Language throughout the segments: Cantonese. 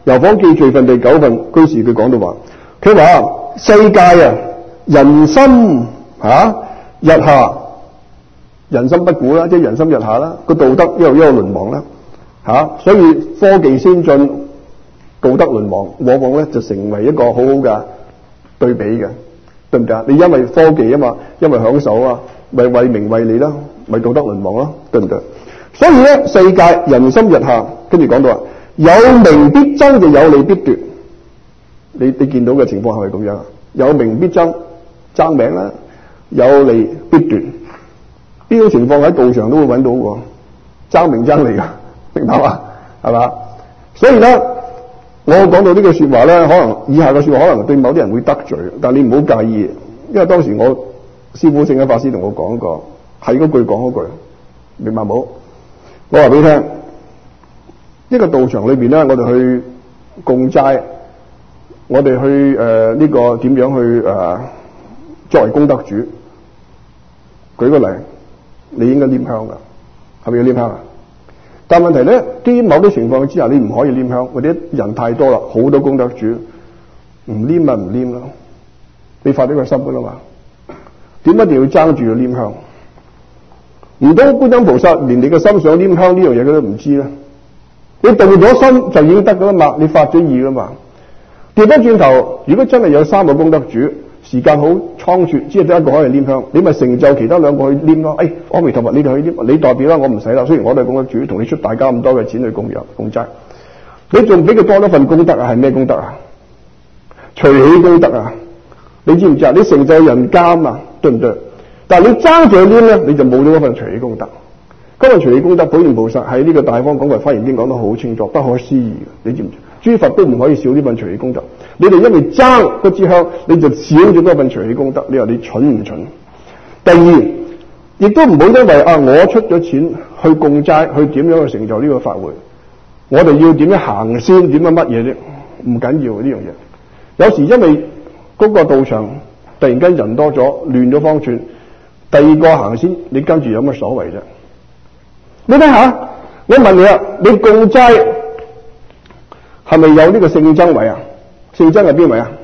遊訪記序分第9份居士佢講到話，佢話世界啊，人心日下，人心不古啦，即係人心日下啦，個道德一路淪亡啦所以科技先進，道德淪亡，往往咧就成為一個好好嘅對比嘅，對唔對啊？你因為科技啊嘛，因為享受啊，咪為名為利啦，咪道德淪亡咯，對唔對？所以咧，世界人心日下，跟住講到話，有名必爭就有利必奪。你見到嘅情況係咪咁樣啊？有名必爭，爭名啦；有利必奪，呢種情況喺道場都會揾到喎，爭名爭利噶，明白嘛？係嘛？所以咧，我講到呢句說話咧，可能以下嘅說話可能對某啲人會得罪，但你唔好介意，因為當時我師父聖恩法師同我講過，係嗰句講嗰句，明白冇？我話俾你聽，呢個道場裏邊咧，我哋去供齋，我哋去呢個點樣去作為功德主。舉個例，你應該拈香噶，係咪要拈香啊？但問題咧，基於某啲情況之下，你唔可以拈香，或者人太多啦，好多功德主唔拈咪唔拈咯。你發呢個心噶啦嘛，點一定要爭住要拈香？唔通觀音菩薩連你嘅心想拈香呢樣嘢佢都唔知咧？你動咗心就已經得噶啦嘛，你發咗意噶嘛。調翻轉頭，如果真係有3個功德主，時間好倉促，只係得一個可以拈香，你咪成就其他2個去拈咯。阿彌陀佛，你哋去拈，你代表啦，我唔使啦。雖然我都係功德主，同你出大家咁多嘅錢去供養供齋，你仲俾佢多一份功德啊？係咩功德啊？隨喜功德啊！你知唔知啊？你成就人間啊，對唔對？但係你爭住去拈咧，你就冇咗嗰份隨喜功德。嗰份隨喜功德，普賢菩薩喺呢個大方廣佛華嚴經講得好清楚，不可思議嘅，你知唔知？諸佛都唔可以少呢份隨喜功德。你哋因為爭嗰支香，你就少咗嗰份隨喜功德。你話你蠢唔蠢？第二，亦都唔好因為我出咗錢去供齋，去點樣去成就呢個法會，我哋要點樣行先？點樣乜嘢啫？唔緊要呢樣嘢。有時因為嗰個道場突然間人多咗，亂咗方寸，第二個行先，你跟住有乜所謂啫？你睇下，我問你啊，你供齋係咪有呢個聖僧位啊？聖僧係邊位啊？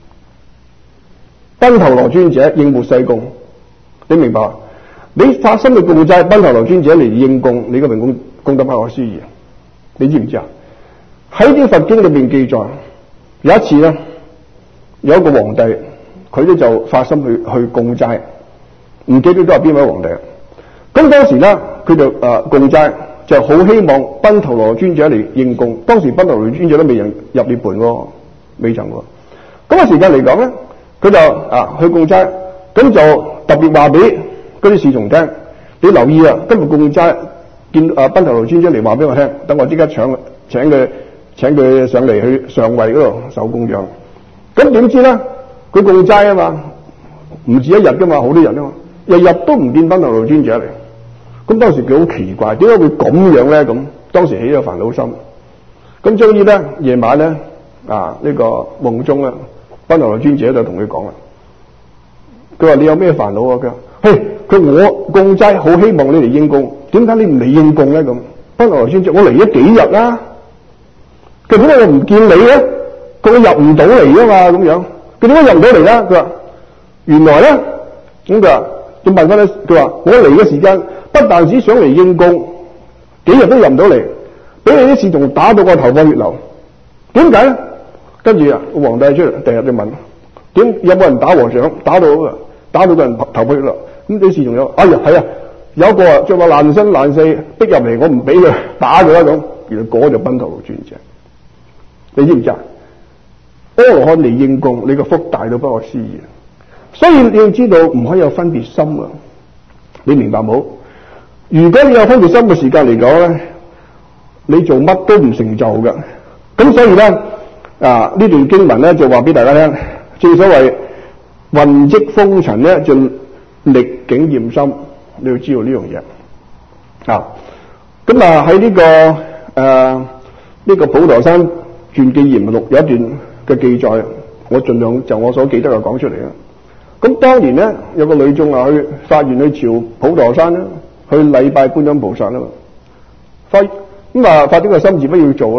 賓頭羅尊者應末世供，你明白？你發心去供齋，賓頭羅尊者嚟應供，你嘅名功德不可思議，你知唔知啊？喺啲佛經裏邊記載，有一次咧，有一個皇帝，佢咧就發心去供齋，唔記得都係邊位皇帝。咁當時咧，佢就供齋，就好希望賓頭羅尊者嚟應供。當時賓頭羅尊者都未入涅槃喎，未曾喎。咁嘅時間嚟講咧，佢就去供齋，咁就特別話俾嗰啲侍從聽，你留意啊，今日供齋見賓頭羅尊者嚟話俾我聽，等我即刻請佢上嚟去上位嗰度受供養。咁點知咧，佢供齋啊嘛，唔止一日噶嘛，好多人啊嘛，日日都唔見賓頭羅尊者嚟。咁當時佢好奇怪，點解會咁樣咧？咁當時起咗煩惱心。咁終於咧，夜晚咧呢個夢中咧，賓頭羅尊者就同佢講啦。佢話：你有咩煩惱啊？佢話：我供齋好希望你嚟應供，點解你唔嚟應供咧？咁賓頭羅尊者：我嚟咗幾日啦，佢點解我唔見你咧？佢入唔到嚟啊嘛，咁樣佢點解入唔到嚟咧？佢話：原來咧，咁佢話，仲問翻咧，佢話：我嚟嘅時間不但只想嚟應供，幾日都入唔到嚟，俾你啲侍從打到個頭破血流，點解咧？跟住皇帝出嚟，第日就問：有冇人打和尚？打到個人頭破血流。咁啲侍從有，係啊，有一個着個爛身爛世逼入嚟，我唔俾佢打佢啦咁。原來嗰就賓頭羅尊者，你知唔知啊？阿羅漢嚟應供，你個福大到不可思議。所以你要知道唔可以有分別心啊！你明白冇？如果你有分別心嘅時間嚟講咧，你做乜都唔成就㗎。咁所以咧呢段經文咧就話俾大家聽，正所謂混迹風塵咧就歷境驗心，你要知道呢樣嘢。咁喺呢個普陀山傳記言錄有一段嘅記載，我盡量就我所記得就講出嚟啦。咁當年咧有個女眾去發願去朝普陀山啦，去禮拜觀音菩薩啦嘛，發呢個心志不要做啦。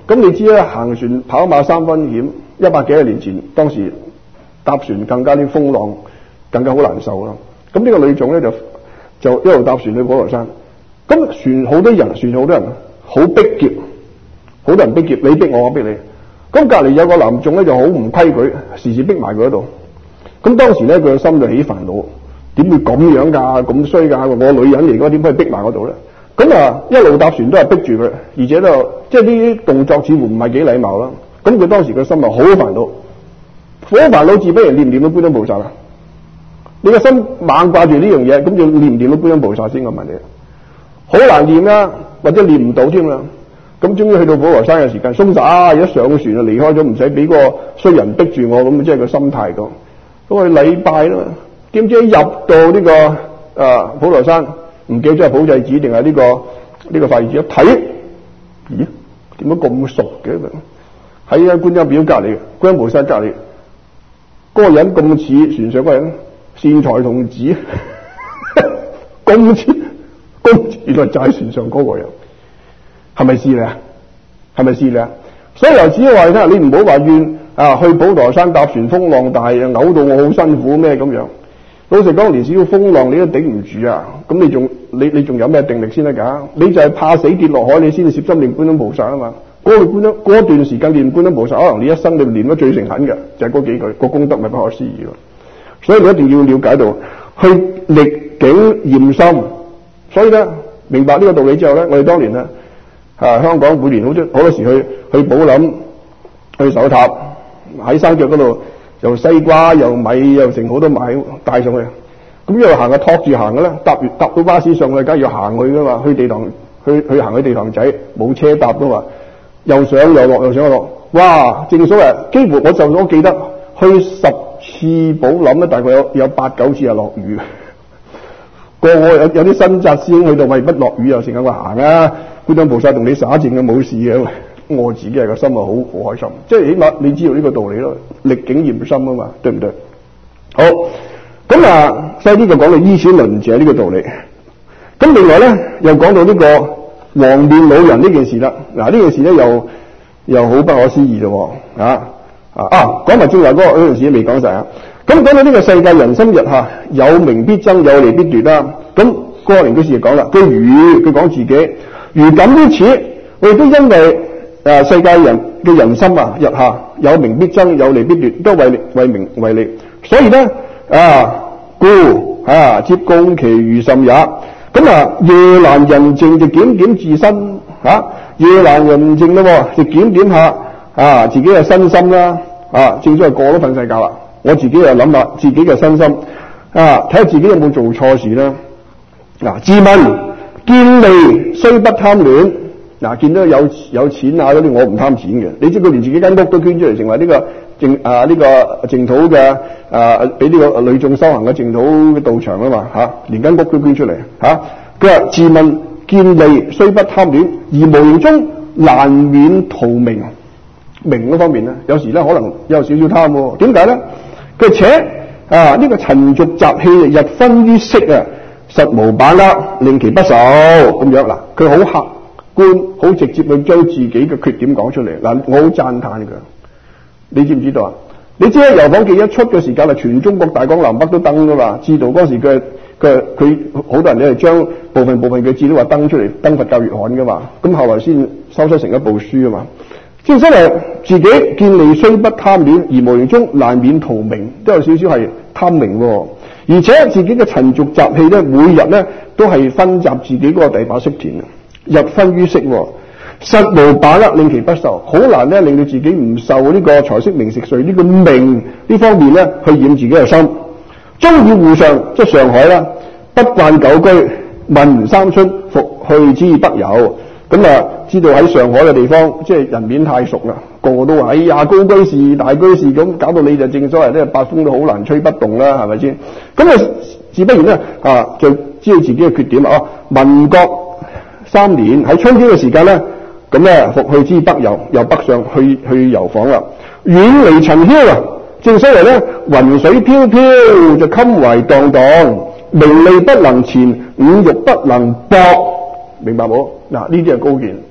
咁你知啦，行船跑馬三分險，100幾年前當時搭船更加啲風浪更加好難受啦。咁呢個女總咧就一路搭船去普陀山，咁船好多人，好逼劫，好多人逼劫，你逼我，我逼你。咁隔離有個男眾咧就好唔規矩，時時逼埋佢嗰度。咁當時咧佢個心就起煩惱，點會咁樣㗎？咁衰㗎！我女人嚟㗎，點可以逼埋嗰度咧？咁啊一路搭船都係逼住佢，而且都即係啲動作似乎唔係幾禮貌啦。咁佢當時個心啊好煩惱，好煩惱自不然念唔念到觀音菩薩啊？你個心猛掛住呢樣嘢，咁就念唔念到觀音菩薩先？我問你，好難念啦，或者念唔到添啦。咁終於去到普陀山嘅時間，鬆手一上船就離開咗，唔使俾個衰人逼住我，咁即係個心態咁。咁我禮拜啦，點知入到呢個普陀山，唔記得咗係普濟寺定係呢個法義寺，一睇，咦？點解咁熟嘅？喺觀音表隔離，觀音菩薩隔離，嗰個人咁似船上嗰個人，善財童子，咁似，原來就係船上嗰個人。係咪事咧？係咪事咧？所以由此話你聽，你唔好話怨去普陀山搭船風浪大，嘔到我好辛苦咩咁樣。老實講，連少少風浪你都頂唔住啊！咁你仲有咩定力先得㗎？你就係怕死跌落海，你先至攝心念觀音菩薩啊嘛。嗰段時間念觀音菩薩，可能你一生你念得最誠懇嘅就係嗰幾句，個功德咪不可思議咯。所以你一定要了解到去歷境驗心。所以咧，明白呢個道理之後咧，我哋當年咧。香港每年好多時去寶林去守塔，喺山腳嗰度又西瓜又米又剩好多米帶上去，咁一路行啊，托住行嘅啦，搭到巴士上去，梗係要行去噶嘛，去地堂去行去地堂仔，冇車搭噶嘛，又上又落又上又落，哇！正所謂幾乎我記得去10次寶林咧，大概有8、9次係落雨。個有啲新紮師兄去到，喂，不落雨又成日話行啊！觀音菩薩同你灑淨嘅冇事嘅，我自己係個心啊好開心，即係起碼你知道呢個道理咯，歷境驗心啊嘛，對唔對？好，咁細啲就講到依此輪者呢個道理。咁另外咧又講到呢個黃面老人呢件事啦。嗱，呢件事咧又好不可思議咯，講埋正話嗰件事未講晒啊。咁講到呢個世界人心日下，有名必爭，有利必奪啦。咁過年嗰時就講啦，佢講自己。如感於此，我哋都因為世界人嘅人心日下，有名必爭，有利必奪，都為名為利，所以咧故接供其餘甚也。咁夜闌人靜就檢自身夜闌人靜咯，就檢下自己嘅身心啦。正所謂個個都瞓晒覺啦，我自己又諗下自己嘅身心睇下自己有冇做錯事啦。自問見利雖不貪戀，見到有錢嗰啲我唔貪錢嘅。你知佢連自己間屋都捐出嚟，成為呢個淨土嘅俾呢個女眾修行嘅淨土嘅道場啊嘛連間屋都捐出嚟佢話自問見利雖不貪戀，而無形中難免圖名嗰方面咧，有時咧可能有少少貪喎。點解咧？佢且呢個塵俗雜氣日分於色實無把握，令其不受咁樣嗱。佢好客觀、好直接去將自己嘅缺點講出嚟嗱。我好讚歎佢，你知唔知道啊？你知啦，遊訪記一出嘅時間全中國大江南北都登噶嘛。至道嗰時佢好多人咧係將部分嘅字都話登出嚟，登佛教月刊噶嘛。咁後來先收出成一部書啊嘛。即係真係自己見利雖不貪戀，而無形中難免圖名，都有少少係貪名喎。而且自己嘅塵俗雜氣咧，每日咧都係分集自己嗰個第把色田日分於色，實無把握令其不受，好難咧令到自己唔受呢個財色名食睡呢個名呢方面咧去染自己嘅心。終以戶上即係上海啦，不慣久居，聞三春，復去之北遊。咁知道喺上海嘅地方，即係人面太熟啦，個個都話：哎呀，高居士、大居士咁，搞到你就正所謂咧，八風都好難吹不動啦，係咪先？咁自不然咧就知道自己嘅缺點啊。民國3年喺春天嘅時間咧，咁咧復去之北遊，由北上去遊訪啦，遠離塵囂啊！正所謂咧，雲水飄飄就襟懷蕩蕩，名利不能纏，五欲不能搏。明白冇？嗱，呢啲係高見，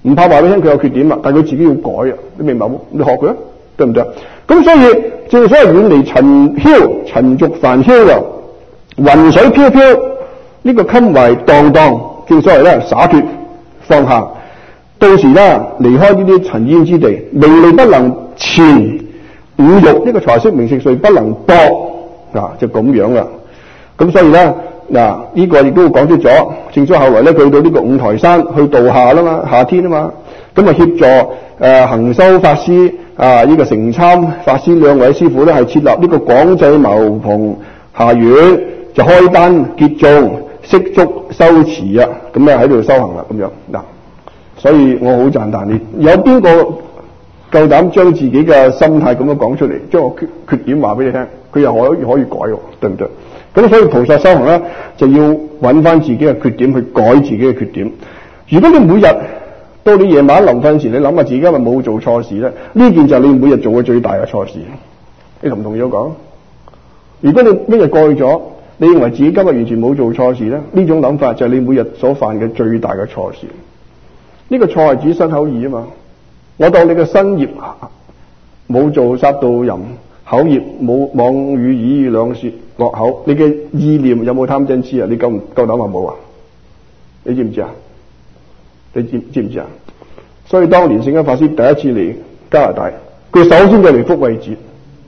唔怕話俾你聽佢有缺點啊，但係佢自己要改啊，你明白冇？你學佢啊，對唔對？咁所以正所謂遠離塵囂，塵俗煩囂啊，雲水飄飄，呢個襟懷蕩蕩，正所謂咧灑脫放下。到時咧離開呢啲塵煙之地，名利不能纏，五欲呢個財色名食睡不能搏啊，就咁樣啦。咁所以咧呢個亦都講出咗，正所謂後來咧去到呢個五台山去度夏啦嘛，夏天啊嘛，咁啊協助行修法師呢個成參法師兩位師傅咧係設立呢個廣濟茅棚下院，就開單結眾，悉足修持啊，咁咧喺度修行啦咁樣嗱。所以我好讚歎你，有邊個夠膽將自己嘅心態咁樣講出嚟，將個缺點話俾你聽，佢又可以改喎，對唔對？咁所以菩薩修行咧，就要揾翻自己嘅缺點去改自己嘅缺點。如果你每日到你夜晚臨瞓時，你諗下自己係咪冇做錯事咧？呢件就係你每日做嘅最大嘅錯事。你同唔同意我講？如果你一日過去咗，你認為自己今日完全冇做錯事咧，呢種諗法就係你每日所犯嘅最大嘅錯事。呢個錯係指身口意啊嘛。我當你嘅身業冇做殺盜淫，口業冇妄語綺語兩舌惡口，你嘅意念有冇貪嗔癡啊？你夠膽話冇啊？你知唔知啊？你知唔知啊？所以當年聖恩法師第一次嚟加拿大，佢首先就嚟福慧節。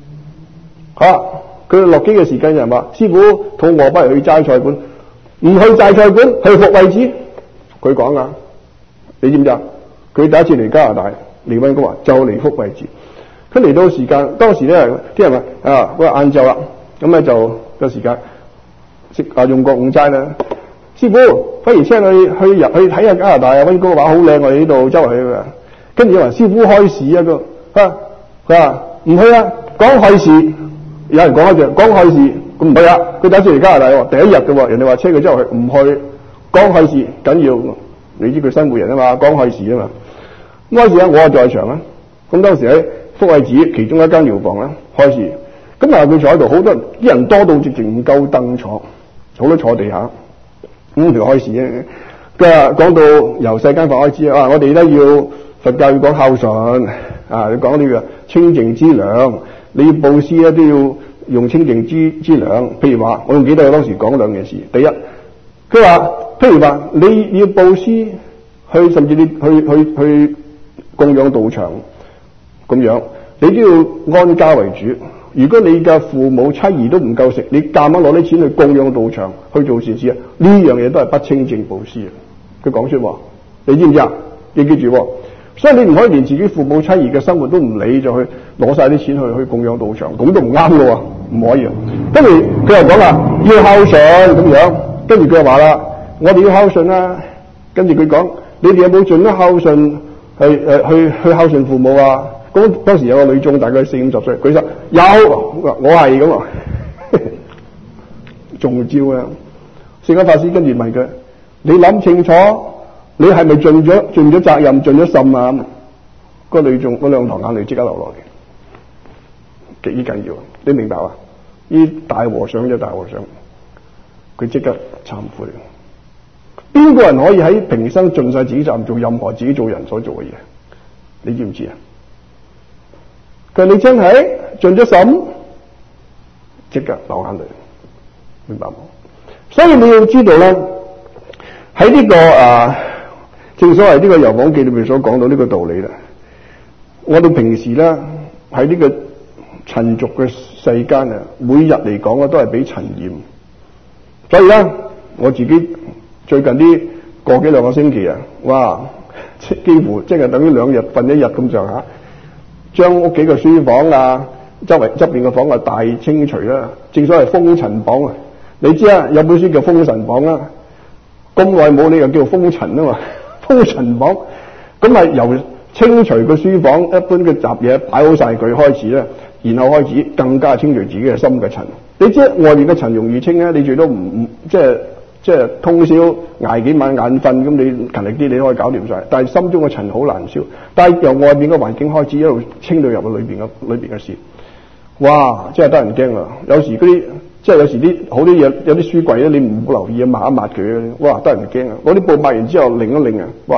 佢落機嘅時間有人話：師傅肚餓不如去齋菜館，唔去齋菜館去福慧節。佢講啊，你知唔知啊？佢第一次嚟加拿大嚟溫哥華就嚟福慧節。佢嚟到時間，當時咧啲人話嗰日晏晝啦，咁咧就個時間用過午齋啦。師傅，不如車你去睇下加拿大啊，溫哥華好靚，我哋呢度周圍去嘅。跟住話師傅開市啊，佢話唔去啊，講開市。有人講開住講開市，咁唔去啊。佢第一次嚟加拿大喎，第一日嘅喎，人哋話車佢周圍去，唔去講開市緊要。你知佢新會人啊嘛，講開市啊嘛。開市啊，我在場啊。咁當時喺福慧寺其中一間寮房啦，開市。咁佢坐喺度，好多啲人多到直情唔夠凳坐，好多坐地下。咁條開市咧，講到由世間法開始我哋咧要佛教要講孝順你講呢個清淨之糧，你要布施咧都要用清淨之糧。譬如話，我仲記得佢當時講兩件事。第一，佢話譬如話你要布施甚至你去供養道場咁樣，你都要安家為主。如果你嘅父母妻兒都唔夠食，你夾硬攞啲錢去供養道場去做善事啊，呢樣嘢都係不清淨布施啊。佢講出話，你知唔知啊？你記住，所以你唔可以連自己父母妻兒嘅生活都唔理，就去攞晒啲錢去供養道場，咁都唔啱嘅喎，唔可以。跟住佢又講啦，要孝順咁樣，跟住佢又話啦，我哋要孝順啦。跟住佢講，你哋有冇盡得孝順去孝順父母啊？咁當時有個女眾大概40-50歲，舉手有，我係咁啊，中招啊！聖恩法師跟住問佢：你諗清楚，你係咪盡咗責任，盡咗心啊？個女眾嗰兩行眼淚即刻流落嚟，幾緊要啊！你明白啊？呢大和尚就大和尚，佢即刻懺悔。邊個人可以喺平生盡晒自己責任，做任何自己做人所做嘅嘢？你知唔知啊？佢話你真係盡咗心，即刻流眼淚，明白冇？所以你要知道咧，喺呢個正所謂呢個《遊訪記》裏面所講到呢個道理啦。我哋平時咧喺呢個塵俗嘅世間啊，每日嚟講咧都係俾塵染。所以咧，我自己最近啲個幾兩個星期啊，哇，幾乎即係等於2日瞓1日咁上下。將屋企嘅書房周圍側邊嘅房大清除啦，正所謂封塵榜啊！你知啊，有本書叫《封神榜》啦，咁耐冇你又叫做封塵啊嘛，封塵榜咁由清除個書房一般嘅雜嘢擺好晒佢開始啦，然後開始更加清除自己嘅心嘅塵。你知外面嘅塵容易清啊，你最多唔即係通宵捱幾晚眼瞓，咁你勤力啲，你可以搞掂晒。但係心中嘅塵好難消。但係由外面嘅環境開始一路清到入去裏邊嘅事，哇！真係得人驚啊！有時嗰啲即係有時啲好啲嘢，有啲書櫃咧，你唔好留意啊，抹一抹佢，哇！得人驚啊！攞啲布抹完之後擰一擰啊，哇！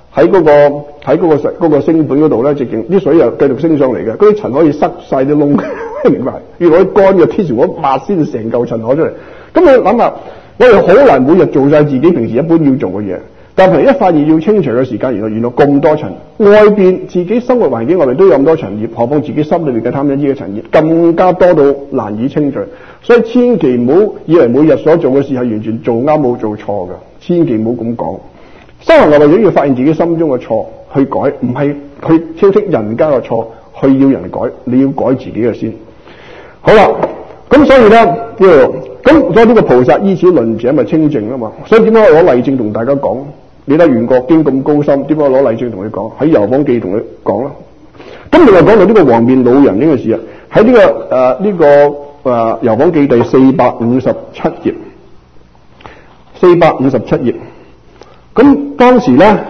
喺嗰個星盤嗰度咧，直情啲水又繼續升上嚟嘅，嗰啲塵可以塞晒啲窿，明白？要攞啲乾嘅 tissue 我抹先成嚿塵攞出嚟。咁你諗下，我哋好難每日做晒自己平時一般要做嘅嘢，但係一發現要清除嘅時間，原來咁多塵，外邊自己生活環境外面都有咁多塵葉，何況自己心裏面嘅貪嗔癡嘅塵葉更加多到難以清除。所以千祈唔好以為每日所做嘅事係完全做啱冇做錯嘅，千祈唔好咁講。修行係為咗要發現自己心中嘅錯去改，唔係去挑剔人家嘅錯去要人改，你要改自己嘅先。好啦，咁所以咧咁所以呢個菩薩依此論者咪清淨啊嘛。所以點解我攞例證同大家講？你睇圓覺經咁高深，點解我攞例證同你講？喺遊訪記同你講啦。咁另外講到呢個黃面老人呢個事啊，喺呢個遊訪記第457頁，457頁。咁當時咧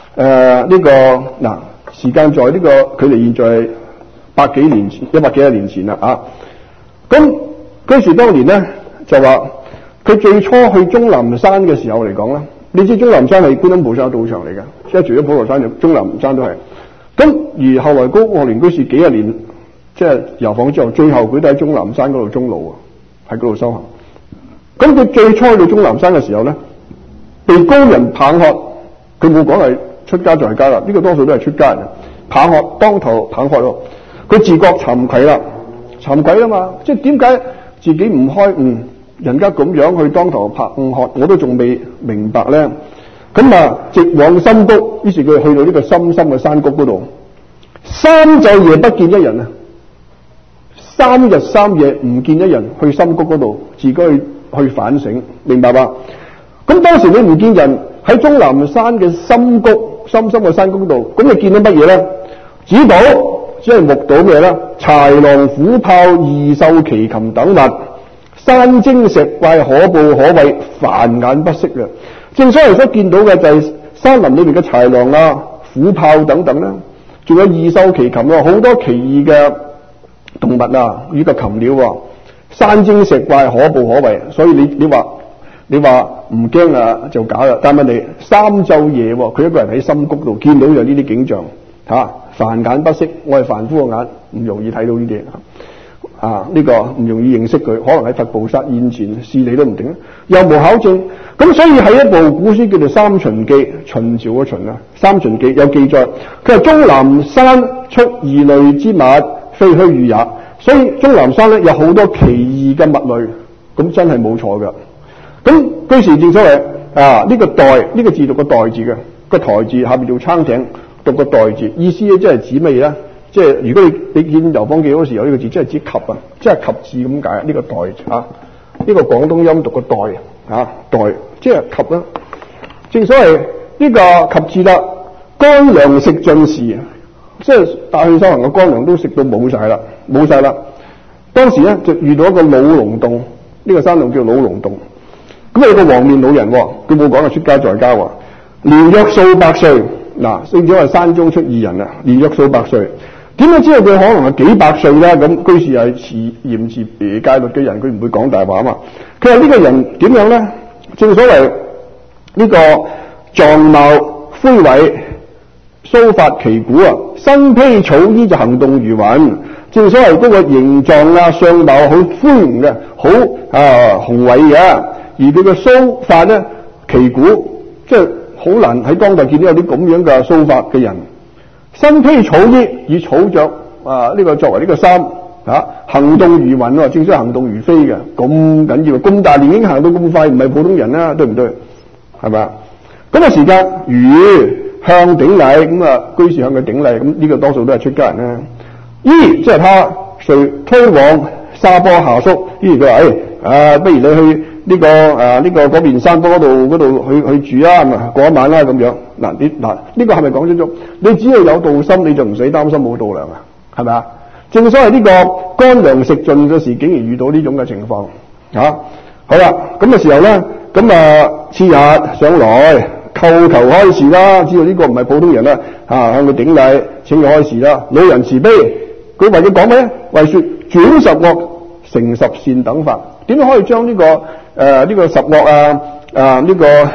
時間在呢個距離現在100幾年前啦啊。咁居士當年咧就話佢最初去終南山嘅時候嚟講啦，你知終南山係觀音菩薩道場嚟嘅，即係除咗普陀山，終南山都係。咁而後來高學年居士幾十年即係遊訪之後，最後佢都喺終南山嗰度終老啊，喺嗰度修行。咁佢最初去到終南山嘅時候咧，被高人棒喝，佢冇講係出家在家啦，呢個多數都係出家人。棒喝，當頭棒喝咯，佢自覺慚愧啦，慚愧啦嘛，即係點解自己唔開悟，人家咁樣去當頭棒喝，我都仲未明白咧。咁啊，直往深谷，於是佢去到呢個深深嘅山谷嗰度，3晝夜不見一人啊，3日3夜唔見一人，去深谷嗰度自己去反省，明白吧？咁當時你唔見人喺終南山嘅深谷，深深嘅山谷度，咁你見到乜嘢咧？只係目睹咩咧？豺狼虎豹異獸奇禽等物，山精石怪可怖可畏，繁眼不息嘅。正所謂所見到嘅就係山林裏面嘅豺狼啊、虎豹等等啦，仲有異獸奇禽啊，好多奇異嘅動物啊，以及禽鳥啊，山精石怪可怖可畏。所以你話唔驚啊就假啦，但係問題3晝夜佢一個人喺深谷度見到有呢啲景象繁眼不息，我係凡夫嘅眼唔容易睇到呢啲呢個唔容易認識佢，可能喺佛菩薩現前視你都唔定，又無考證。咁所以喺一部古書叫做《三旬記》，秦朝嘅秦啊，《三旬記》有記載，佢話終南山出異類之物，非虛語也。所以終南山咧有好多奇異嘅物類，咁真係冇錯噶。咁居士正所謂呢個代呢個字讀個代字嘅，個台字下邊做撐頂讀個代字，意思咧即係指乜嘢咧？即係如果你見遊訪記嗰時有呢個字，即係指及啊，即係及字咁解。呢個代呢個廣東音讀個代代即係及啦。正所謂呢個及字啦，乾糧食盡時，即係大去修行嘅乾糧都食到冇晒啦。當時咧就遇到一個老龍洞，呢個山洞叫老龍洞。咁有個黃面老人，佢冇講係出家在家，年約數百歲。聖者話山中出異人啊，年約數百歲。點解知道佢可能係幾百歲咧？咁居士係嚴持戒律嘅人，佢唔會講大話啊嘛。佢話呢個人點樣咧？正所謂呢個狀貌魁偉，鬚髮旗鼓啊，身披草衣就行動如雲。正所謂嗰個形狀啊、相貌好恢宏嘅，好雄偉嘅。而佢嘅鬚髮咧，旗鼓即係好難喺當代見到有啲咁樣嘅鬚髮嘅人。身披草衣，以草著呢個作為呢個衫行動如雲啊，正所謂行動如飛嘅，咁緊要，咁大年紀行到咁快，唔係普通人啦，對唔對？係咪啊？咁時間如向頂禮，咁居士向佢頂禮，咁呢個多數都係出家人啦。即係他遂推往沙坡下宿，於是佢話不如你去呢個嗰邊山坡嗰度去住啦，過一晚啦咁樣。呢個係咪講清楚？你只要有道心，你就唔使擔心冇道糧啊，係咪啊？正所謂呢個乾糧食盡嘅時，竟然遇到呢種嘅情況好啦，咁嘅時候咧，次日上來叩求開示啦，知道呢個唔係普通人啦，向佢頂禮請佢開示啦。老人慈悲，佢為佢講咩？為說轉十惡成十善等法。點樣可以將呢個十惡呢個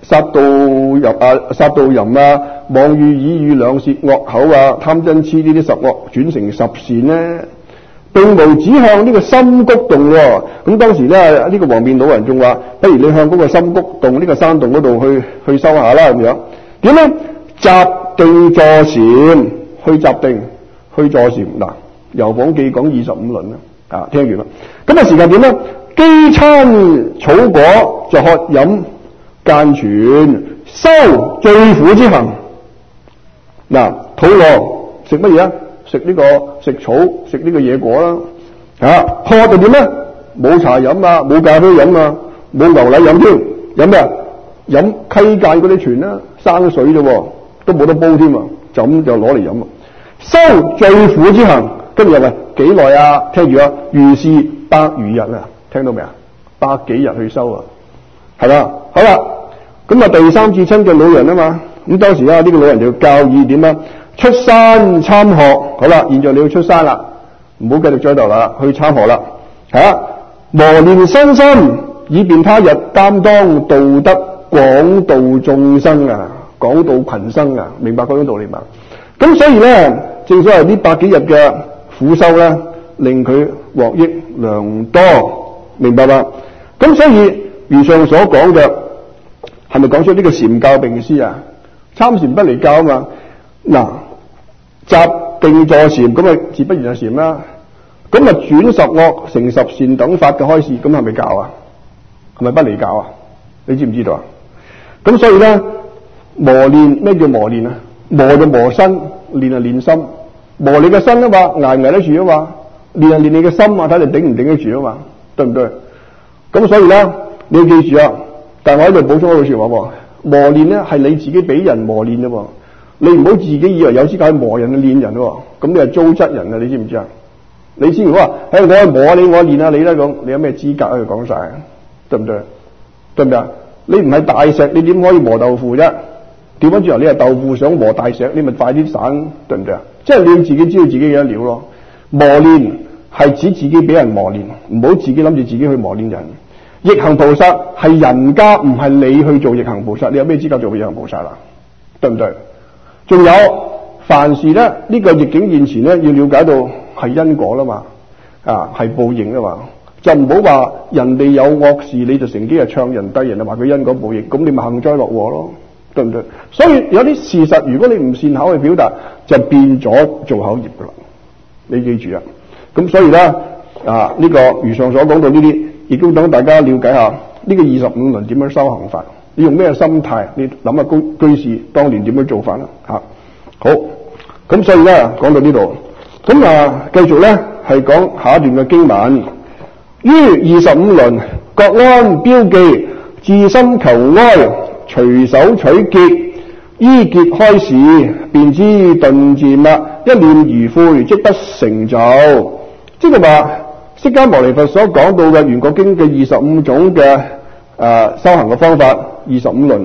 殺盜淫啊，妄語綺語兩舌惡口啊，貪嗔癡呢啲十惡轉成十善呢，並無指向呢個深谷洞喎。咁當時咧呢個黃面老人仲話，不如你向嗰個深谷洞呢個山洞嗰度去修下啦咁樣。點咧？集定坐禪，去集定去坐禪。嗱，遊訪記講25輪啦，聽完啦。咁啊時間點咧？饑餐草果就喝飲間存，修最苦之行。嗱，肚餓食乜嘢啊？食草，食呢個野果啦。喝就點咧？冇茶飲啊，冇咖啡飲啊，冇牛奶飲添。飲咩啊？飲溪澗嗰啲泉啦，生水啫，都冇得煲添啊，就咁就攞嚟飲啊。修最苦之行，跟住又話幾耐啊？聽住啊，如是百餘日啊，聽到未啊？100幾日去修啊，係啦，好啦，咁啊第三次親近老人啊嘛，咁當時呢個老人就教義點啊？出山參學，好啦，現在你要出山啦，唔好繼續在度啦，去參學啦，磨練身心，以便他日擔當道德廣度眾生啊，廣度群生啊，明白嗰種道理嘛？咁所以咧，正所謂呢100幾日嘅苦修咧，令佢獲益良多，明白嘛？咁所以如上所講嘅，係咪講出呢個禪教並施啊？參禪不離教啊嘛。嗱，集定坐禪，咁啊自不然係禪啦。咁啊轉十惡成十善等法嘅開示，咁係咪教啊？係咪不離教啊？你知唔知道啊？咁所以咧，磨練，咩叫磨練啊？磨就磨身，練就練心。磨你嘅身啊嘛，捱唔捱得住啊嘛？練就練你嘅心啊，睇你頂唔頂得住啊嘛？對唔對？咁所以咧，你要記住啊！但係我喺度補充一句說話喎，磨練咧係你自己俾人磨練啫喎，你唔好自己以為有資格去磨人去練人喎，咁你係糟質人啊！你知唔知啊？你知如果話，我磨你，我練下你啦咁，你有咩資格去講晒？對唔對？對唔對啊？你唔係大石，你點可以磨豆腐啫？調翻轉頭，你係豆腐想磨大石，你咪快啲散，對唔對啊？即係你要自己知道自己嘅料咯。磨練係指自己俾人磨練，唔好自己諗住自己去磨練人。逆行菩薩係人家，唔係你去做逆行菩薩，你有咩資格做逆行菩薩啦？對唔對？仲有凡事咧，呢個逆境現前咧，要了解到係因果啦嘛，係報應啊嘛，就唔好話人哋有惡事，你就乘機係唱人低人啊，話佢因果報應，咁你咪幸災樂禍咯，對唔對？所以有啲事實，如果你唔善口去表達，就變咗做口業噶啦，你記住啊！咁所以咧，呢個如上所講到呢啲，亦都等大家了解下呢個25輪點樣修行法，你用咩心態？你諗下居士當年點樣做法啦？好，咁所以咧講到呢度，咁繼續咧係講下一段嘅經文。於25輪各安標記，至心求哀，隨手取結，依結開示，便知頓漸啦。一念餘悔，即不成就。即係話釋迦牟尼佛所講到嘅《圓覺經》嘅25種嘅修行嘅方法，25輪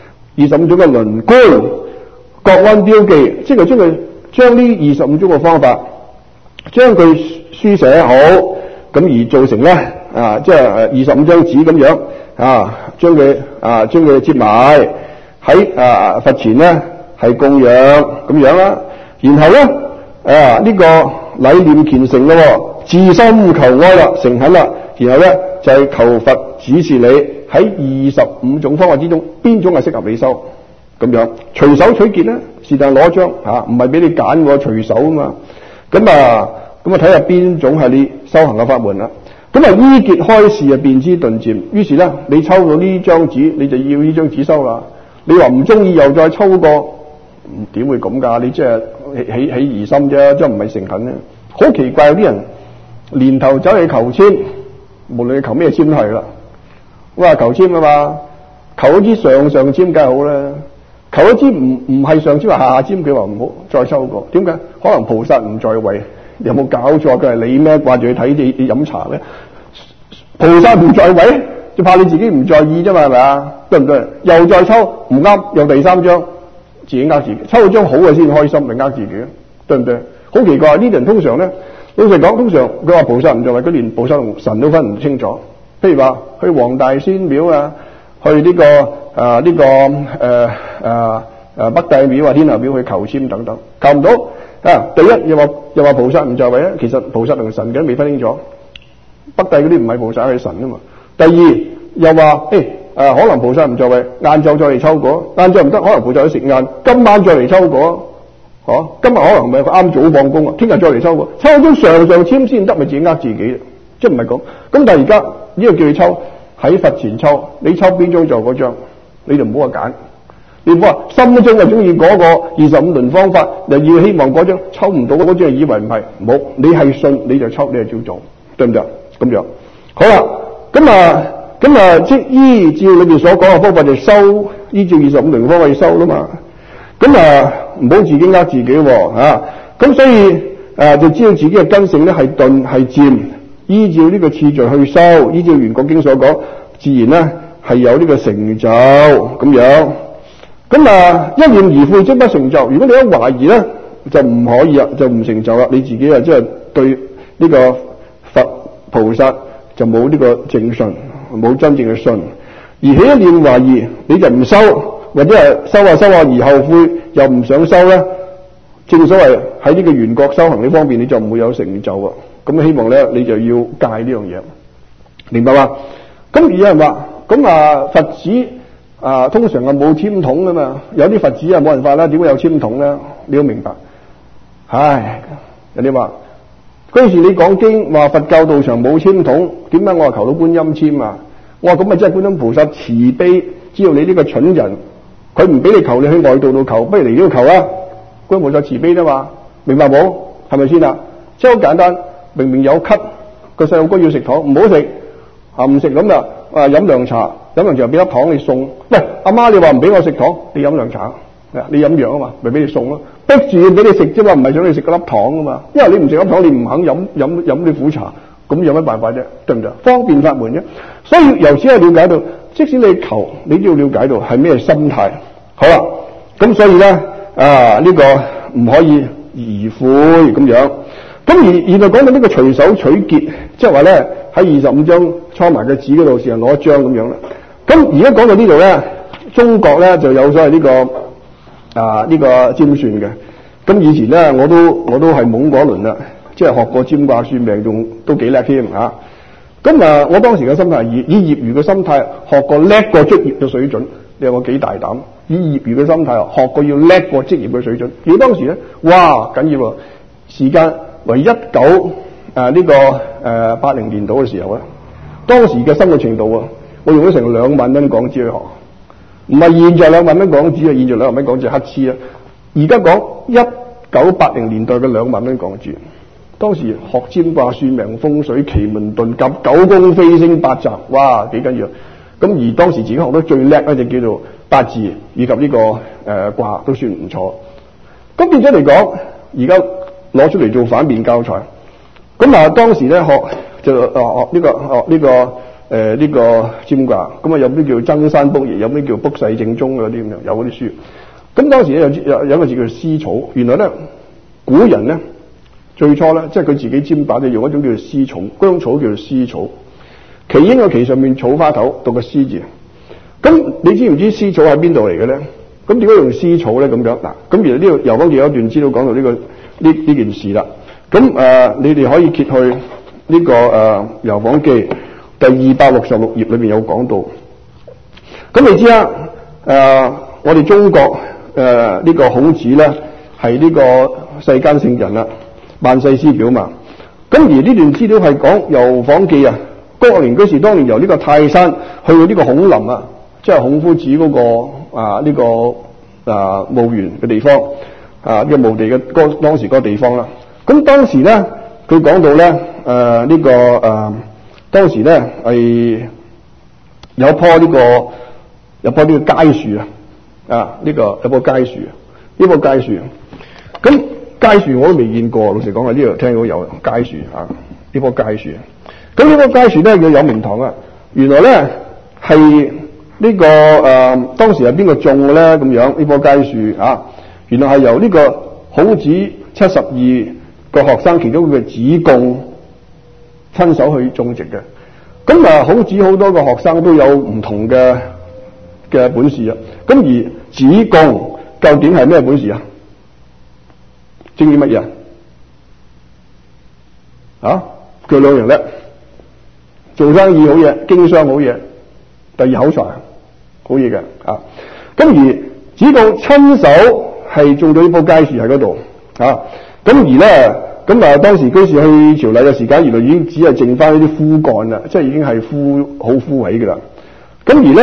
，25種嘅輪觀，各安標記，即係將呢25種嘅方法，將佢書寫好，咁而做成咧即係25張紙咁樣將佢接埋喺佛前咧係供養咁樣啦。然後咧呢個禮念虔誠咯，至心求哀啦，誠懇啦。然後咧就係求佛指示你喺25種方法之中邊種係適合你修咁樣。隨手取結咧，是但攞張唔係俾你揀喎，隨手啊嘛。咁睇下邊種係你修行嘅法門啦。咁依結開示便知頓漸。於是咧，你抽到呢張紙，你就要呢張紙收啦。你話唔中意又再抽個，點會咁㗎？你即係起疑心啫，即係唔係誠懇咧？好奇怪，有啲人年頭走去求籤，無論你求咩籤都係啦。我話求籤啊嘛，求一支上籤梗係好啦，求一支唔係上籤話下籤，佢話唔好再抽過。點解？可能菩薩唔在位。有冇搞錯？佢係你咩？掛住去睇你飲茶咧？菩薩唔在位，就怕你自己唔在意啫嘛，係咪啊？對唔對？又再抽唔啱，又第三張，自己呃自己。抽到張好嘅先開心，咪呃自己，對唔對？好奇怪，呢啲人通常咧，老實講，通常佢話菩薩唔在位，佢連菩薩同神都分唔清楚。譬如話去黃大仙廟啊，去呢個北帝廟啊、天后廟去求籤等等，求唔到啊！第一又話菩薩唔在位咧，其實菩薩同神嘅未分清楚，北帝嗰啲唔係菩薩係神啊嘛。第二又話可能菩薩唔在位，晏晝再嚟抽果，晏晝唔得，可能菩薩去食晏，今晚再嚟抽果，今日可能唔係佢啱早放工啊，聽日再嚟抽果，抽咗上籤先得，咪自己呃自己，即係唔係咁。咁但係而家呢個叫你抽喺佛前抽，你抽邊張就嗰張，你就唔好話揀。你唔好話心中就中意嗰個25輪方法，又要希望嗰張抽唔到嗰張，以為唔係，冇，你係信你就抽，你就照做，對唔對？咁樣好啦，咁啊，即依照裏邊所講嘅方法就收，依照25輪方法去收啦嘛。咁啊，唔好自己呃自己喎，咁所以就知道自己嘅根性咧係頓係漸，依照呢個次序去收，依照《圓覺經》所講，自然咧係有呢個成就咁樣。咁啊，一念而悔即不成就。如果你一懷疑咧，就唔可以啦，就唔成就啦。你自己啊，即係對呢個佛菩薩就冇呢個正信，冇真正嘅信。而起一念懷疑，你就唔收，或者係收下而後悔，又唔想收咧。正所謂喺呢個圓覺修行呢方面，你就唔會有成就啊。咁希望咧，你就要戒呢樣嘢，明白嘛？咁而有人話，咁佛子。通常係冇籤筒噶嘛，有啲佛子冇辦法啦，點會有籤筒咧？你要明白。唉，人哋話嗰時你講經話佛教道場冇籤筒，點解我話求到觀音籤啊？我話咁咪即係觀音菩薩慈悲，知道你呢個蠢人，佢唔俾你求，你去外道度求，不如嚟呢度求啦。觀音菩薩慈悲啫嘛，明白冇？係咪先啊？即係好簡單，明明有咳，個細路哥要食糖，唔好食，唔食咁啊飲涼茶。飲涼茶俾粒糖你送，喂，阿媽你話唔俾我食糖，你飲涼茶，你飲藥啊嘛，咪俾你送咯，逼住要俾你食啫嘛，唔係想你食嗰粒糖啊嘛，因為你唔食粒糖，你唔肯飲啲苦茶，咁有乜辦法啫？對唔對？方便法門啫，所以由此係了解到，即使你求，你都要了解到係咩心態。好啦，咁所以咧呢個唔可以疑悔咁樣。咁而現在講到呢個隨手取結，即係話咧喺25張搓埋嘅紙嗰度，試下攞一張咁樣啦。咁而家講到呢度咧，中國咧就有所謂呢個占算嘅。咁以前咧我都係懵過一輪啦，即係學過占卦算命，仲都幾叻添嚇。咁我當時嘅心態以業餘嘅心態學過叻過職業嘅水準，你話我幾大膽？以業餘嘅心態學過要叻過職業嘅水準。如果當時咧，哇緊要喎，時間為80年度嘅時候咧，當時嘅生活程度我用咗成2萬蚊港紙去學，唔係現在2萬蚊港紙啊，現在2萬蚊港紙係乞嗤啊。而家講1980年代嘅2萬蚊港紙，當時學占卦、算命、風水、奇門遁甲、九宮飛星八雜，哇幾緊要！咁而當時自己學得最叻咧就叫做八字以及呢個卦都算唔錯。咁變咗嚟講，而家攞出嚟做反面教材。咁當時咧學就學呢個占卦，咁有啲叫增山卜易，有啲叫卜筮正宗嗰啲咁樣，有嗰啲書。咁當時咧有一個字叫絲草，原來咧古人咧最初咧即係佢自己占卦就用一種叫做絲草，嗰種草叫做絲草，其英個其上面草花頭讀個絲字。咁你知唔知絲草喺邊度嚟嘅咧？咁點解用絲草咧？咁樣嗱，咁原來呢度遊坊記有一段資料講到呢件事啦。咁你哋可以揭去呢個遊坊記第266頁裏面有講到。咁你知啦，我哋中國呢個孔子咧係呢個世間聖人啦，萬世師表嘛。咁而呢段資料係講遊坊記郭年居士當年由呢個泰山去到呢個孔林即係孔夫子嗰個墓園嘅地方呢個墓地嘅當時嗰個地方啦。咁當時咧，佢講到咧，當時咧係有棵呢個佳樹有棵佳樹，呢棵佳樹。咁佳樹我都未見過，老實講喺呢度聽到有佳樹呢棵佳樹。咁呢棵佳樹咧，佢有名堂原來咧係呢個當時係邊個種嘅咧？咁樣呢棵佳樹原來係由呢個孔子72個學生其中一個子貢親手去種植嘅。咁孔子好多個學生都有唔同嘅嘅本事啊。咁而子貢究竟係咩本事啊？精於乜嘢啊？佢兩樣叻，做生意好嘢，經商好嘢，第二口才好嘢嘅啊。咁而子貢親手係種咗呢棵佳樹喺嗰度啊。咁而咧，咁啊當時居士去朝禮嘅時間，原來已經只係剩翻呢啲枯幹啦，即係已經係好枯萎嘅啦。咁而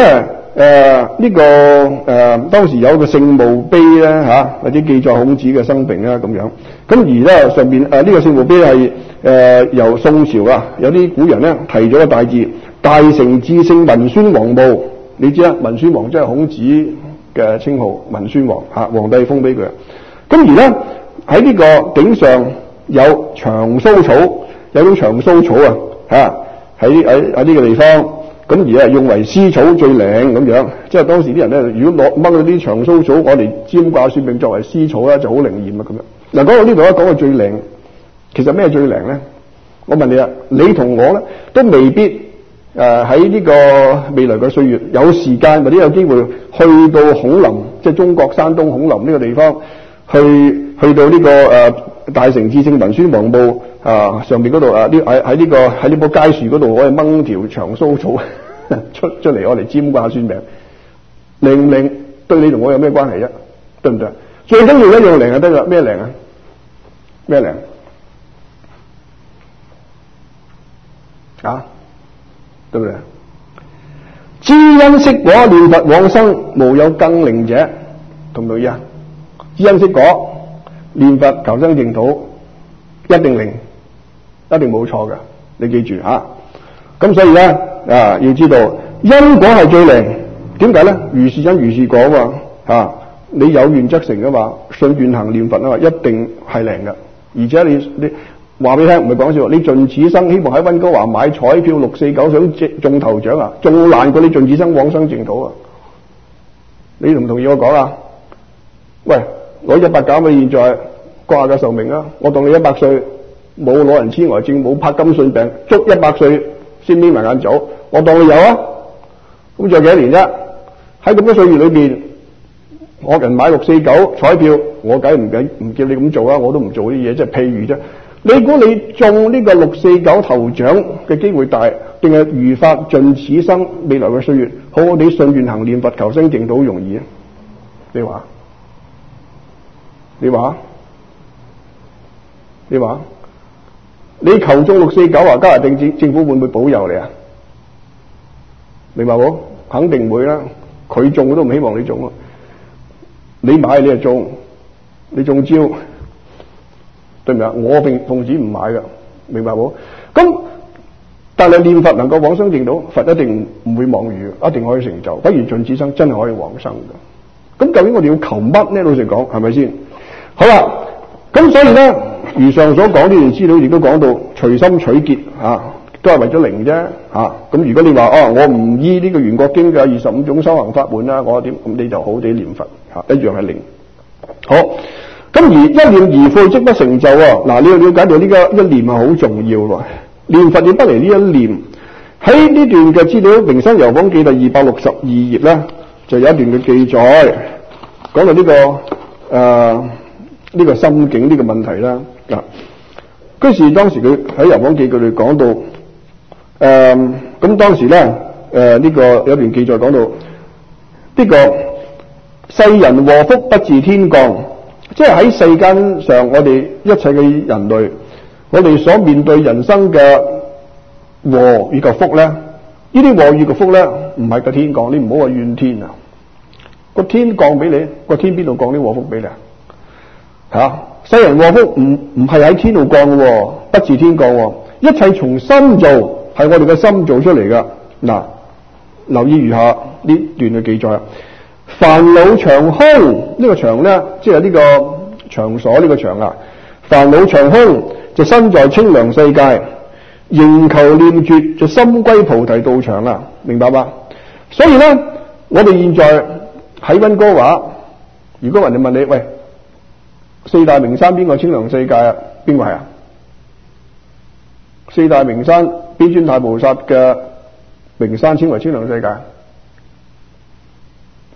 咧當時有一個聖墓碑咧或者記載孔子嘅生平啦咁樣。咁而咧上邊呢個聖墓碑係由宋朝有啲古人咧提咗個大字大成至聖文宣王墓。你知啦，文宣王即係孔子嘅稱號，文宣王皇帝封俾佢。咁而咧喺呢個頂上有長鬚草，有種長鬚草喺呢個地方。咁而用為絲草最靈咁樣，即係當時啲人咧，如果掹嗰啲長鬚草，我哋占卦算命作為絲草咧，就好靈驗啊咁樣。嗱，講到呢度咧，講到最靈，其實咩最靈咧？我問你啊，你同我咧都未必喺呢個未來嘅歲月有時間或者有機會去到孔林，即係中國山東孔林呢個地方，去到呢個大成至聖文宣王墓上邊嗰度喺呢棵佳樹嗰度，我哋掹條長鬚草出嚟，我哋占卦算命，靈唔靈對你同我有咩關係啫？對唔對？最緊要一樣靈就得啦，咩靈啊？咩靈啊？對唔對？知因識果，念佛往生，無有更靈者，同唔同意啊？知因識果，念佛求生淨土，一定靈，一定冇錯㗎。你記住咁所以咧要知道因果係最靈。點解咧？如是因如是果嘛你有願則成㗎嘛，信願行念佛啊嘛，一定係靈㗎。而且你話俾你聽，唔係講笑，你盡此生希望喺溫哥華買彩票649想中頭獎啊，仲難過你盡此生往生淨土啊！你同唔同意我講啊？喂，我100減你現在掛嘅壽命啊，我當你100歲冇老人痴呆症，冇柏金遜病，足100歲先眯埋眼走，我當你有啊！咁仲有幾多年啫？喺咁多歲月裏邊，我人買649彩票，我梗係唔叫你咁做啊！我都唔做啲嘢，即係譬如啫。你估你中呢個649頭獎嘅機會大，定係如法盡此生未來嘅歲月，好好地信願行念佛求生淨土好容易啊？你話？你求中649加拿大政府會唔會保佑你啊？明白冇？肯定唔會啦，佢中我都唔希望你中啊！你買你就中，你中招。對唔對啊？我奉旨唔買㗎，明白冇？咁但係念佛能夠往生淨土，佛一定唔會妄語，一定可以成就。不如盡此生真係可以往生㗎。咁究竟我哋要求乜呢？老實講，係咪先？好啦，咁所以咧，如上所講呢段資料亦都講到隨心取結都係為咗靈啫咁如果你話我唔依呢個圓覺經嘅25種修行法門啦，我點咁你就好地念佛一樣係靈。好。咁而一念而悔即不成就嗱，你要了解到呢個一念係好重要喎。念佛要不離呢一念。喺呢段嘅資料《名山遊訪記》第262頁咧，就有一段嘅記載，講到呢個心境呢個問題啦。居士當時佢喺遊訪記佢哋講到咁當時咧呢個有一段記載講到呢個世人禍福不自天降。即係喺世間上，我哋一切嘅人類，我哋所面對人生嘅禍與及福咧，呢啲禍與及福咧，唔係個天降，你唔好話怨天啊！個天降俾你，個天邊度降啲禍福俾你世人禍福唔係喺天度降嘅，不自天降，一切從心做，係我哋嘅心做出嚟噶。嗱，留意如下呢段嘅記載。煩惱長空，呢個長咧，即係呢個場所呢個長煩惱長空就身在清涼世界，仍求念絕就心歸菩提道場啦，明白吧？所以咧，我哋現在喺溫哥華，如果人哋問你，喂，四大名山邊個清涼世界啊？邊個係啊？四大名山邊尊太菩薩嘅名山稱為清涼世界。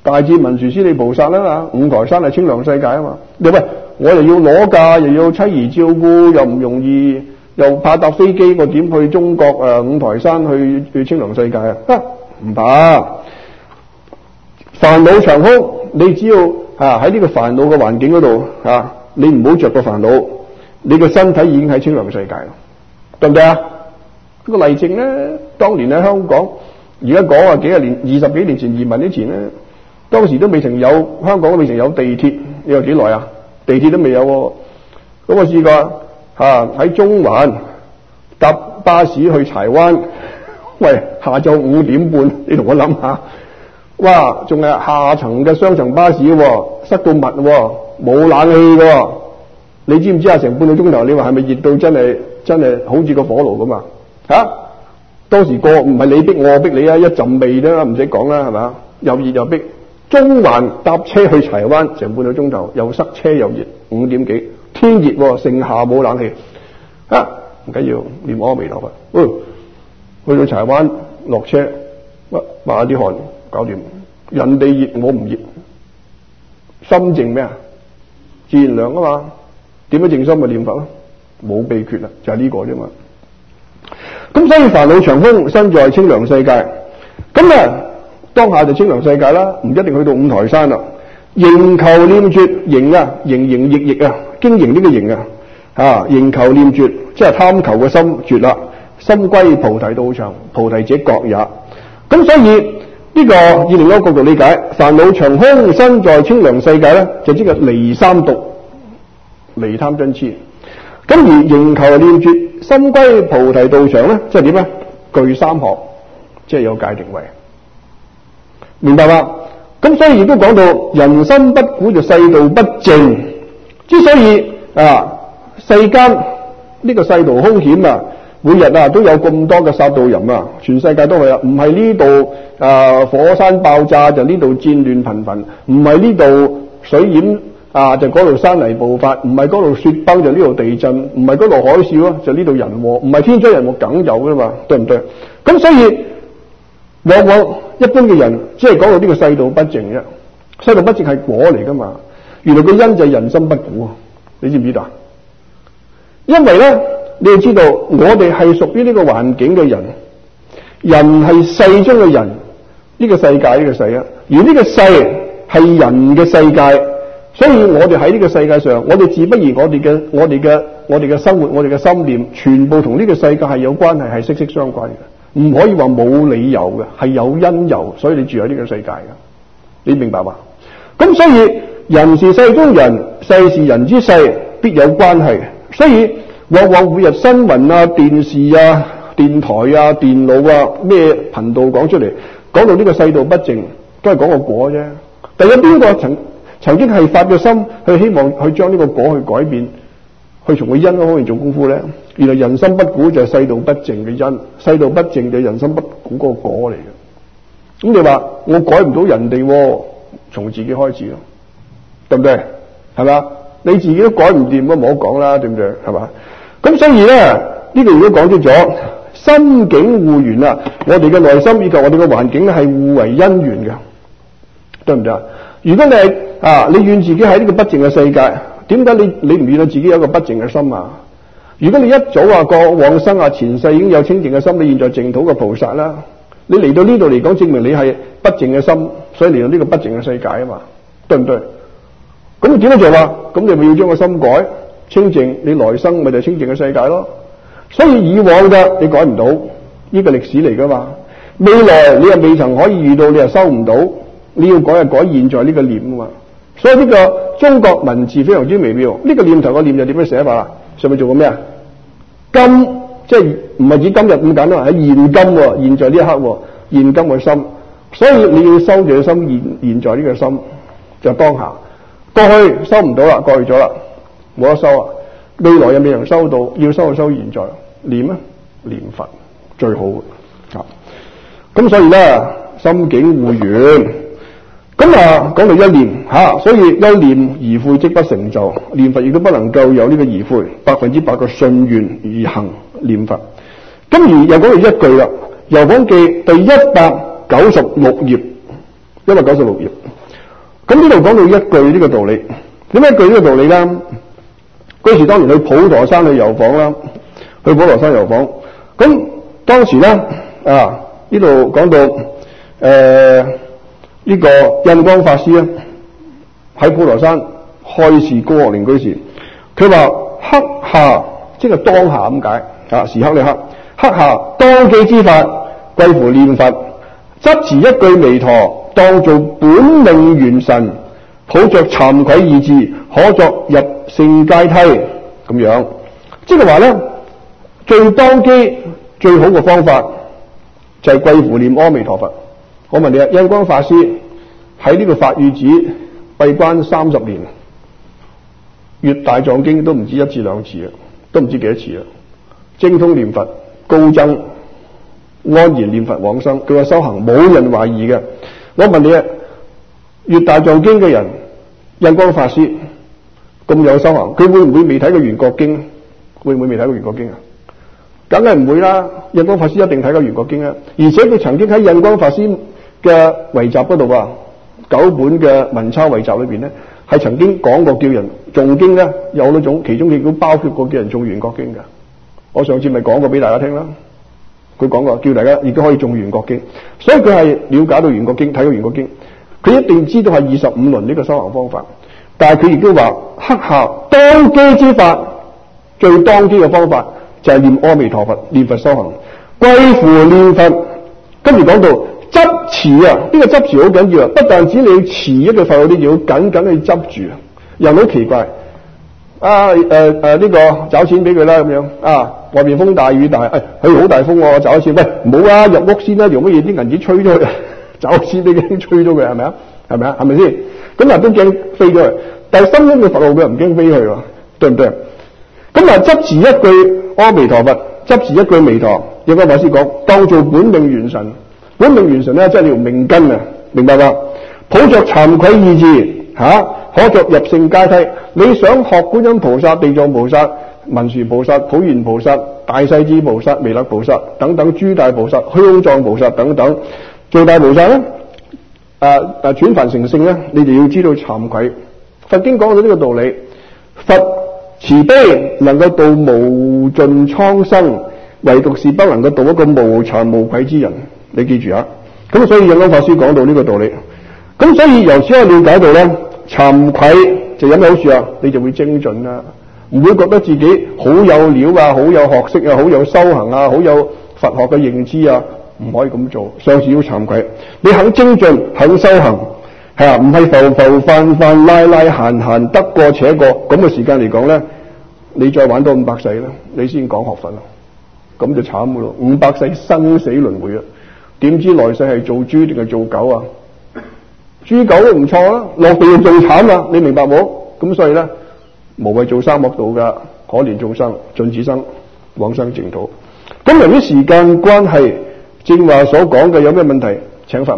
大智文殊師利菩薩啦嘛，五台山係清涼世界啊嘛。你喂，我又要攞假，又要妻兒照顧，又唔容易，又怕搭飛機，我點去中國五台山去清涼世界啊？唔怕，煩惱長空，你只要喺呢個煩惱嘅環境嗰度你唔好着個煩惱，你嘅身體已經喺清涼世界啦，對唔對啊？個例證咧，當年喺香港，而家講幾廿年，20幾年前移民之前咧，當時都未曾有，香港都未曾有地鐵，你有幾耐啊？地鐵都未有喎。咁我試過喺中環搭巴士去柴灣，喂，下晝5點半，你同我諗下，哇，仲係下層嘅雙層巴士喎，塞到密喎，冇冷氣喎，你知唔知成半個鐘頭？你話係咪熱到真係好似個火爐咁啊？當時唔係你逼我逼你啊，一陣味啦，唔使講啦，係嘛？又熱又逼。中環搭車去柴灣成半個鐘頭，又塞車又熱，5點幾，天熱喎，盛夏冇冷氣，唔緊要，念阿彌陀佛。去到柴灣落車，抹下啲汗，搞掂。人哋熱我唔熱，心靜咩啊？自然涼啊嘛。點樣靜心咪念佛咯？冇秘訣啦，就係呢個啫嘛。咁所以煩惱長空，身在清涼世界。咁當下就清涼世界啦，唔一定去到五台山啦。營求念絕，營役役啊，經營呢個營營求念絕，即係貪求嘅心絕啦。心歸菩提道場，菩提者覺也。咁所以呢個以另一個角度理解，煩惱長空，身在清涼世界咧，就即係離三毒，離貪嗔癡。咁而營求念絕，心歸菩提道場咧，即係點咧？具三學，即係有戒定慧。明白嘛？咁所以亦都講到人心不古就世道不正。之所以世間呢個世道凶險啊，每日都有咁多嘅殺盜淫啊，全世界都係唔係呢度火山爆炸就呢度戰亂頻頻，唔係呢度水淹就嗰度山泥暴發，唔係嗰度雪崩就呢度地震，唔係嗰度海嘯就呢度人禍，唔係天災人禍梗有噶嘛，對唔對？咁所以往往一般嘅人只係講到呢個世道不正啫，世道不正係果嚟噶嘛，原來個因就係人心不古，你知唔知道？因為咧，你要知道我哋係屬於呢個環境嘅人，人係世中嘅人，呢個世界呢個世啊，而呢個世係人嘅世界，所以我哋喺呢個世界上，我哋自不然我哋嘅生活，我哋嘅心念，全部同呢個世界係有關係，係息息相關嘅。唔可以話冇理由嘅，係有因由，所以你住喺呢個世界嘅，你明白嘛？咁所以人是世中人，世是人之世，必有關係。所以往往每日新聞電視電台電腦咩頻道講出嚟，講到呢個世道不正，都係講個果啫。但有邊個曾經係發咗心去希望去將呢個果去改變，去從個因方面做功夫咧？原來人心不古就係世道不正嘅因，世道不正就係人心不古嗰個果嚟嘅。咁你話我改唔到人哋，從自己開始咯，對唔對？係嘛？你自己都改唔掂，咁冇得講啦，對唔對？係嘛？咁所以咧，呢度如果講出咗心境互緣啦，我哋嘅內心以及我哋嘅環境係互為因緣嘅，對唔對啊？如果你係你願自己喺呢個不正嘅世界，點解你唔願到自己有一個不正嘅心啊？如果你一早過往生前世已經有清淨嘅心，你現在淨土嘅菩薩啦，你嚟到呢度嚟講，證明你係不正嘅心，所以嚟到呢個不正嘅世界啊嘛，對唔對？咁你點樣做啊？咁你咪要將個心改清淨，你來生咪就係清淨嘅世界咯。所以以往嘅你改唔到，呢個歷史嚟噶嘛。未來你又未曾可以遇到，你又收唔到，你要改就改現在呢個念啊嘛。所以呢個中國文字非常之微妙。呢個念頭個念就點樣寫法啊？上面做過咩啊？今即係唔係指今日咁簡單，喺現今現在呢一刻現今嘅心。所以你要收住個心，現在呢個心就當下。過去收唔到啦，過去咗啦，冇得收啊。未來又未能收到，要收就收現在念念佛最好啊。咁所以咧，心境互緣。咁講到一念所以一念疑悔即不成就，念佛亦都不能夠有呢個疑悔，100%嘅信願而行念佛。咁而又講到一句啦，《遊訪記》第196頁 196頁。咁呢度講到一句呢個道理，點解一句呢個道理咧？嗰時當年去普陀山去遊訪啦，去普陀山遊訪。咁當時咧呢度講到呢個印光法師咧喺普陀山開示高學年居士，佢話刻下即係當下咁解時刻呢刻下當機之法，貴乎念佛，執持一句彌陀，當做本命元神，抱着慚愧意志，可作入聖階梯咁樣。即係話咧，最當機最好嘅方法就係貴乎念阿彌陀佛。我問你啊，印光法師喺呢個法語寺閉關30年，閱大藏經都唔止1至2次，都唔知幾多次啦。精通念佛，高僧安然念佛往生，佢話修行冇人懷疑嘅。我問你啊，閱大藏經嘅人，印光法師咁有修行，佢會唔會未睇過圓覺經？會唔會未睇過圓覺經啊？梗係唔會啦！印光法師一定睇過圓覺經啊！而且佢曾經喺印光法師嘅遺集嗰度9本嘅文鈔遺集裏邊咧，係曾經講過叫人誦經咧，有好多種，其中亦都包括過叫人誦圓覺經嘅。我上次咪講過俾大家聽啦，佢講過叫大家亦都可以誦圓覺經，所以佢係了解到圓覺經，睇過圓覺經，佢一定知道係25輪呢個修行方法。但係佢亦都話刻下當機之法，最當機嘅方法就係念阿彌陀佛，念佛修行，貴乎念佛。跟住講到執持啊，呢個執持好緊要啊！不但止你要持一個佛號，你要緊緊去執住。人好奇怪呢個找錢俾佢啦咁樣外邊風大雨大，佢好大風喎，找錢，喂唔好啊，入屋先啦，用乜嘢啲銀紙吹咗佢，找錢俾佢吹咗佢，係咪啊？係咪啊？係咪先？咁都驚飛咗佢，但係心中嘅佛號佢又唔驚飛去喎，對唔對？咁執持一句阿彌陀佛，執持一句彌陀，有個法師講，當做本命元神。本命元神咧，即係條命根啊，明白嘛？抱着慚愧意志可作入聖階梯。你想學觀音菩薩、地藏菩薩、文殊菩薩、普賢菩薩、大勢至菩薩、彌勒菩薩等等諸大菩薩、虛空藏菩薩等等，做大菩薩咧，轉凡成聖咧，你哋要知道慚愧。佛經講到呢個道理，佛慈悲能夠度無盡蒼生，唯獨是不能夠度一個無慚無愧之人。你記住啊！咁所以印光法師講到呢個道理，咁所以由此可以了解到咧，慚愧就有咩好處啊？你就會精進啦，唔會覺得自己好有料啊，好有學識啊，好有修行啊，好有佛學嘅認知啊，唔可以咁做。上次要慚愧，你肯精進，肯修行，唔係浮浮泛泛、拉拉閒閒、得過且過咁嘅時間嚟講咧，你再玩多500世啦，你先講學佛啦，咁就慘噶咯，500世生死輪迴啊！點知來世係做豬定係做狗啊？豬狗都唔錯啊，落地就仲慘啊！你明白冇？咁所以咧，無謂做三惡道噶，可憐眾生，盡此生往生淨土。咁由於時間關係，正話所講嘅有咩問題？請發問。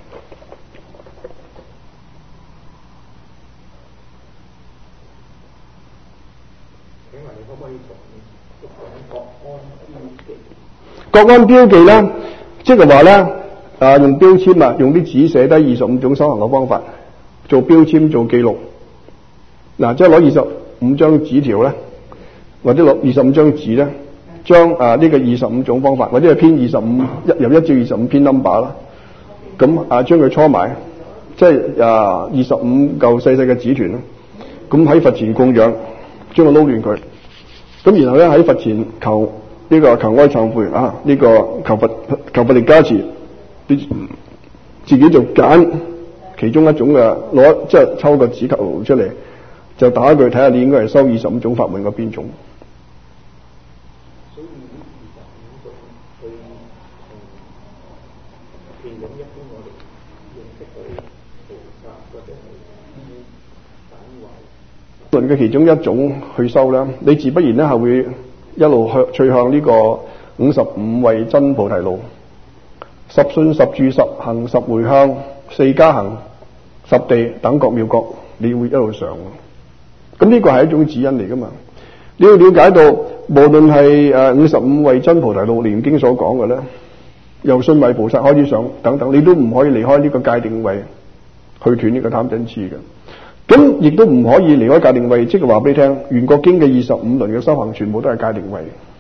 請問你可唔可以講國安標記咧？即係話咧，用標籤啊，用啲紙寫低25種修行嘅方法，做標籤做記錄。即係攞25張紙條咧，或者攞25張紙咧，將呢個25種方法，或者係編25由1至25編 number 啦。咁將佢搓埋，即係25嚿細細嘅紙團啦。咁喺佛前供養，將佢撈亂佢。咁然後咧喺佛前求。呢個求哀懺悔呢個求佛力加持，自己就揀其中一種嘅攞，即係抽個紙球出嚟，就打佢睇下你應該係修25種法門嘅邊種。所以25種去其中一般我哋認識到菩薩或者係論嘅其中一種去修咧，你自不然咧係會一路趨向呢個55位真菩提路，10信10住10行10回向4加行10地等覺妙覺，你會一路上。咁呢個係一種指引嚟噶嘛？你要了解到，無論係55位真菩提路念經所講嘅咧， 由信位菩薩開始上等等，你都唔可以離開呢個戒定慧去斷呢個貪嗔癡嘅。咁亦都唔可以離開戒定慧，即係話俾你聽，圓覺經嘅25輪嘅修行全部都係戒定慧，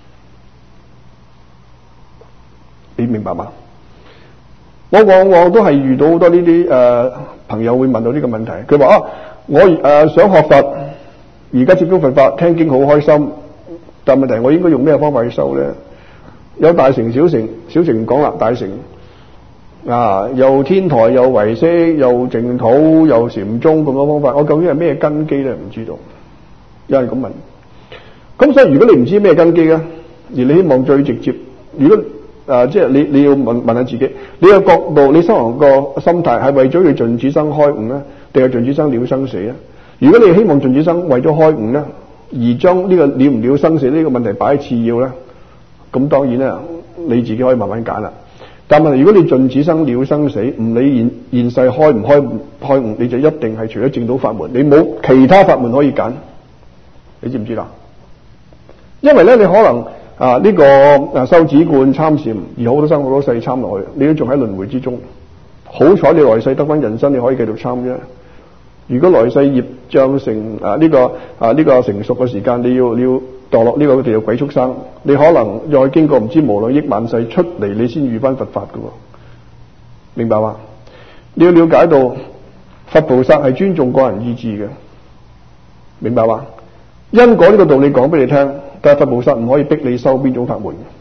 你明白嗎？我往往都係遇到好多呢啲朋友會問到呢個問題，佢話我想學佛，而家接觸佛法聽經好開心，但問題我應該用咩方法去修咧？有大乘小乘，小乘唔講啦，大乘又天台又唯識又淨土又禪宗咁多方法，我究竟係咩根基咧？唔知道，有人咁問。咁所以如果你唔知咩根基咧，而你希望最直接，如果即係你要問下自己，你個角度，你修行個心態係為咗要盡此生開悟咧，定係盡此生了生死咧？如果你希望盡此生為咗開悟咧，而將呢個了唔了生死呢個問題擺喺次要咧，咁當然咧你自己可以慢慢揀啦。但問題，如果你盡此生了生死，唔理現世開唔開悟，你就一定係除咗證道法門，你冇其他法門可以揀，你知唔知啦？因為咧，你可能呢個修止觀參禪，而好多生好多世參落去，你都仲喺輪迴之中。好彩你來世得翻人身，你可以繼續參啫。如果來世業障成呢個成熟嘅時間，你要墮落呢個地獄鬼畜生，你可能再經過唔知無量億萬世出嚟，你先遇翻佛法噶，明白嗎？你要了解到佛菩薩係尊重個人意志嘅，明白嗎？因果呢個道理講俾你聽，但係佛菩薩唔可以逼你修邊種法門。